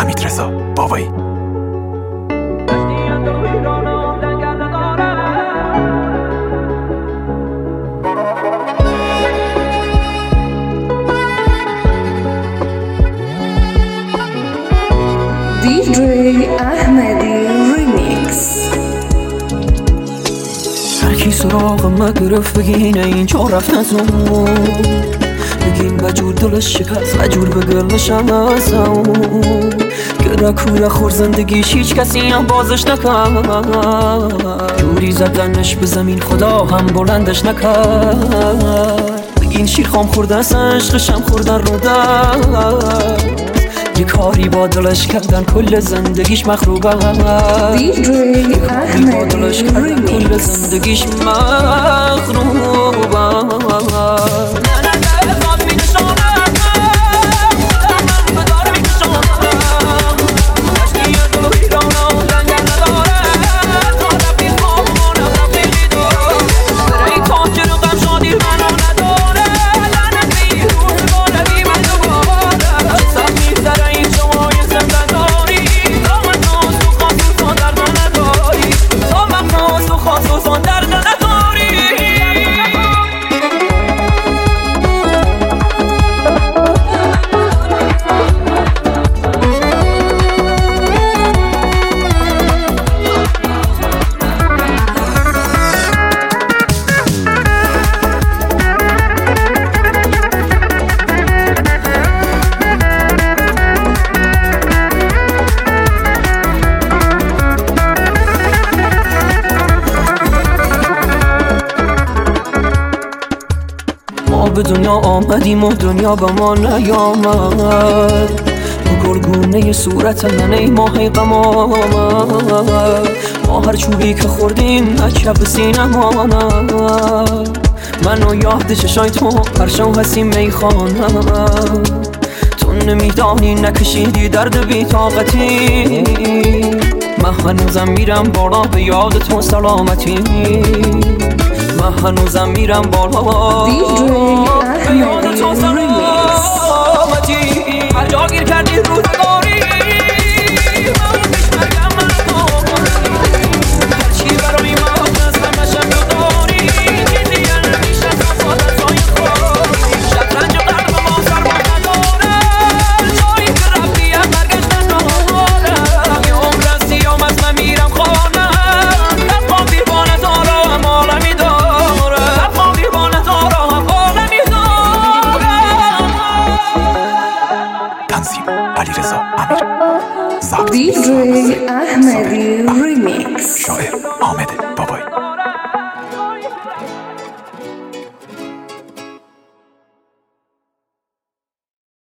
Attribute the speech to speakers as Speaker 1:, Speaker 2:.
Speaker 1: حمیدرضا بابایی.
Speaker 2: DJ احمدی ریمیکس.
Speaker 3: هرکی سراغم گرفت بگین اینجا رفت نزون، بگین بجور دلش شکست بجور به گلشم ازم، گره کوره خور زندگیش هیچ کسی هم بازش نکرد، جوری زدنش به زمین خدا هم بلندش نکرد، بگین شیر خام خورده است عشقشم خوردن رو دست، یه کاری با دلش کردن کل زندگیش مخروبه، یه کاری با دلش کردن کل زندگیش مخروبه. به دنیا آمدیم و دنیا به ما نیامد، با گلگونه صورت من ای ماه غم آمد، ما هر چوبی که خوردیم عجب سینم آمد، من و یاد چشای تو هر شب هستیم میخانه، تو نمیدانی نکشیدی درد بی طاقتی، من هنوزم میرم بالا به یاد تو سلامتی، من هنوزم میرم بالا به یاد تو سلامتی، هر جا گیر کردی روزگاری من بشمرگم من تو، هرچی برای من هستم نشم داری، چیزی نمیشه تفاوت های خود، شطرنج و قلب ما سرما نداره، جایی که رفتی هم برگشت نداره، یه عمر از سیام از من میرم خانه، تفا بیربانه داره هم عالمی داره،
Speaker 1: تنظیم علیرضا امیر، ضبط
Speaker 2: DJ احمدی ریمیکس،
Speaker 1: شاعر حامد بابایی.